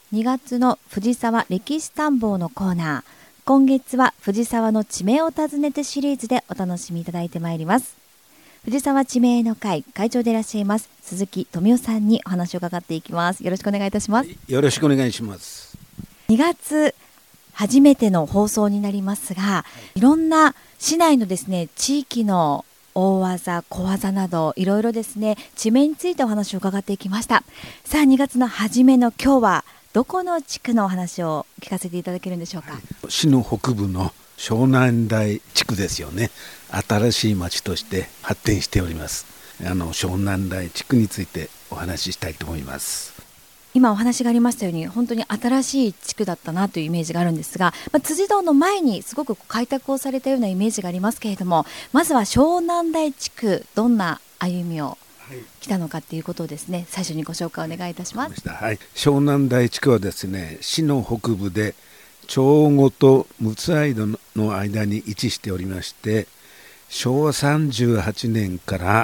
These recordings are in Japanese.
2月の藤沢歴史探訪のコーナー、今月は藤沢の地名を訪ねてシリーズでお楽しみいただいてまいります。藤沢地名の会会長でいらっしゃいます鈴木富夫さんにお話を伺っていきます。よろしくお願いいたします。 よろしくお願いします。 2月初めての放送になりますが、いろんな市内のですね、地域の大技小技などいろいろですね、地名についてお話を伺っていきました。さあ、2月の初めの今日はどこの地区のお話を聞かせていただけるんでしょうか。 市の北部の湘南台地区ですよね。新しい町として発展しております。湘南台地区についてお話ししたいと思います。 今お話がありましたように、本当に新しい地区だったなというイメージがあるんですが、辻堂の前にすごく開拓をされたようなイメージがありますけれども、まずは湘南台地区、どんな歩みを来たのかということをですね、最初にご紹介お願いいたします。 はい、湘南台地区はですね、市の北部で長後と陸奥間の間に位置しておりまして、昭和38年から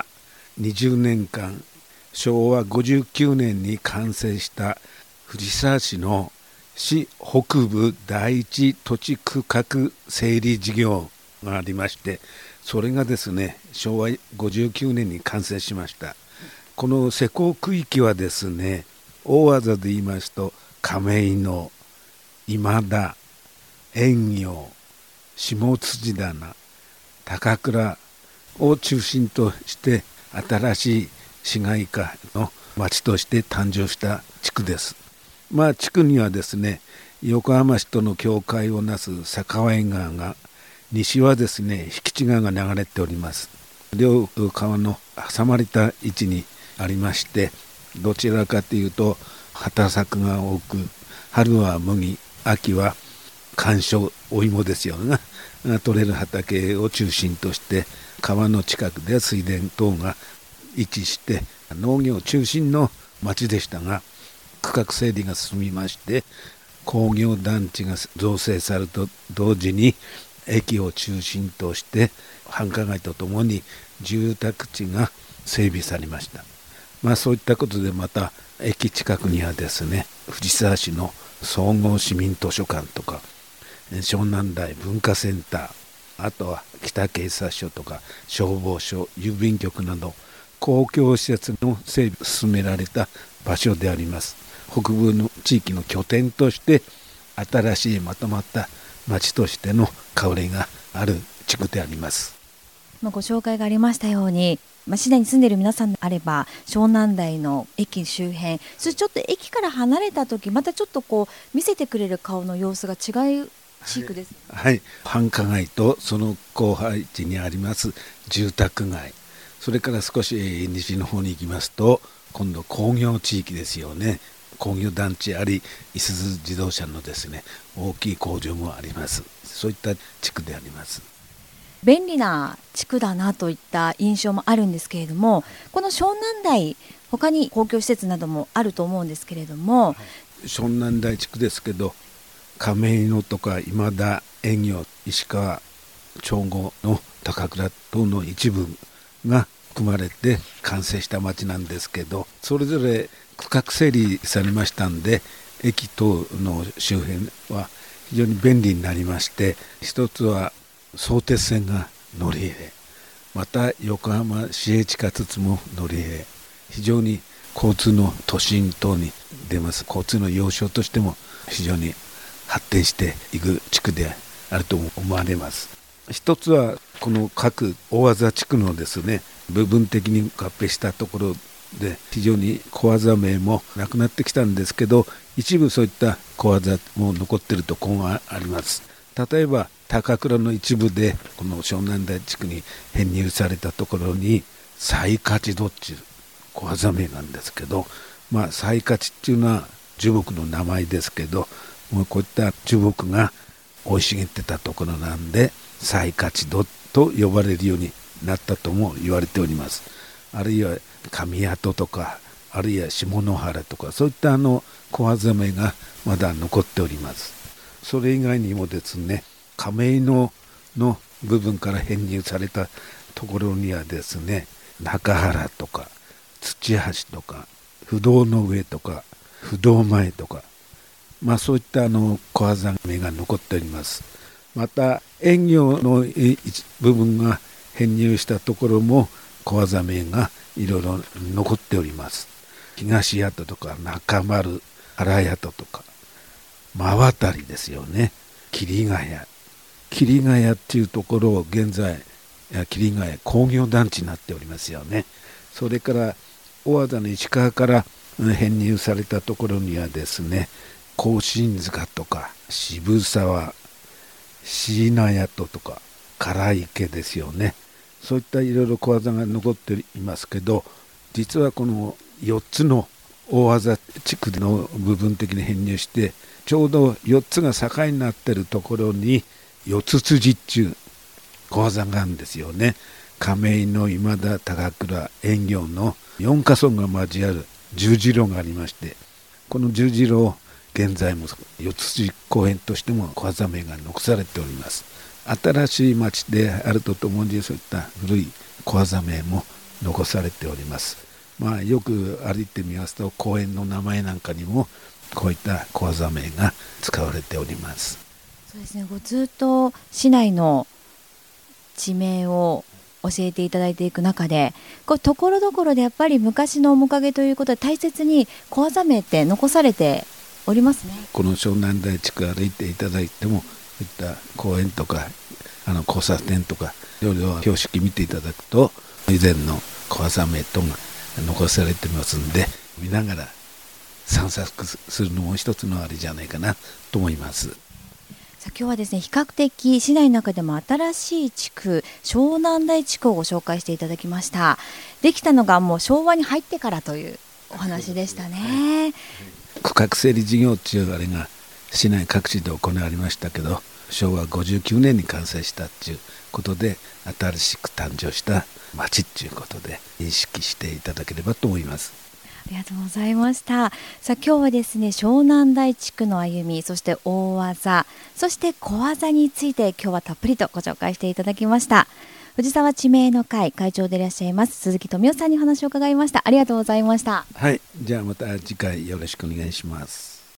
20年間、昭和59年に完成した藤沢市の市北部第一土地区画整理事業がありまして、それがですね、昭和59年に完成しました。この施工区域はですね、大技で言いますと亀戸、今田、円行、下辻棚、高倉を中心として新しい市街化の町として誕生した地区です。地区にはですね、横浜市との境界をなす酒川川が、西はですね、引地川が流れております。両川の挟まれた位置にありまして、どちらかというと畑作が多く、春は麦、秋は甘蔗、お芋ですよね、取れる畑を中心として、川の近くで水田等が位置して農業中心の町でしたが、区画整理が進みまして、工業団地が造成されると同時に、駅を中心として繁華街とともに住宅地が整備されました。そういったことで、また駅近くにはですね、藤沢市の総合市民図書館とか湘南台文化センター、あとは北警察署とか消防署、郵便局など公共施設の整備が進められた場所であります。北部の地域の拠点として新しいまとまった町としての香りがある地区であります。 ご紹介がありましたように、市内に住んでいる皆さんであれば湘南台の駅周辺、そしてちょっと駅から離れた時、またちょっと見せてくれる顔の様子が違う地区です。 はい、繁華街とその後輩地にあります住宅街、それから少し西の方に行きますと、今度工業地域ですよね。工業団地あり、いすゞ自動車のですね、大きい工場もあります。そういった地区であります。 便利な地区だなといった印象もあるんですけれども、この湘南台、他に公共施設などもあると思うんですけれども、 湘南台地区ですけど、亀戸とか今田、円行、石川、長後の高倉等の一部が含まれて完成した町なんですけど、それぞれ区画整理されましたんで、駅等の周辺は非常に便利になりまして、一つは相鉄線が乗り入れ、また横浜市営地下鉄も乗り入れ、非常に交通の都心等に出ます交通の要衝としても非常に発展していく地区であると思われます。一つはこの各大技地区のですね、部分的に合併したところで非常に小技名もなくなってきたんですけど、一部そういった小技も残っているところがあります。例えば高倉の一部でこの湘南台地区に編入されたところに最勝ちどっちゅう小技名なんですけど、最勝ちっていうのは樹木の名前ですけど、もうこういった樹木が生い茂ってたところなんで最勝ちどと呼ばれるようになったとも言われております。あるいは神跡とか、あるいは下野原とか、そういった小技名がまだ残っております。それ以外にもですね、亀戸の部分から編入されたところにはですね、中原とか土橋とか不動の上とか不動前とかそういった小技名が残っております。また園業の部分が編入したところも小技名がいろいろ残っております。東谷とか中丸、荒谷とか真渡りですよね。桐ヶ谷っていうところを現在桐ヶ谷工業団地になっておりますよね。それから大字の石川から編入されたところにはですね、甲信塚とか渋沢、椎名谷とか唐池ですよね。そういったいろいろ小技が残っていますけど、実はこの4つの大字地区の部分的に編入して、ちょうど4つが境になっているところに四つ辻っていう小技があるんですよね。亀井の今田、高倉、園業の4か村が交わる十字路がありまして、この十字路を現在も四つ辻公園としても小技名が残されております。新しい町であるとともにそういった古い小技名も残されております。よく歩いてみますと公園の名前なんかにもこういった小技名が使われております。 そうですね、ずっと市内の地名を教えていただいていく中で、ところどころでやっぱり昔の面影ということで大切に小技名って残されておりますね。 この湘南台地区歩いていただいても、そういった公園とか交差点とかいろいろ標識見ていただくと以前の小技名とが残されてますんで、見ながら散策するのも一つのあれじゃないかなと思います。 今日はですね、比較的市内の中でも新しい地区、湘南台地区をご紹介していただきました。できたのがもう昭和に入ってからというお話でしたね。 区画整理事業っていうあれが市内各地で行われましたけど、昭和59年に完成したっていうことで新しく誕生した町っていうことで認識していただければと思います。 ありがとうございました。今日はですね、湘南台地区の歩み、そして大技、そして小技について今日はたっぷりとご紹介していただきました。藤沢地名の会会長でいらっしゃいます鈴木富夫さんにお話を伺いました。ありがとうございました。 はい、じゃあまた次回よろしくお願いします。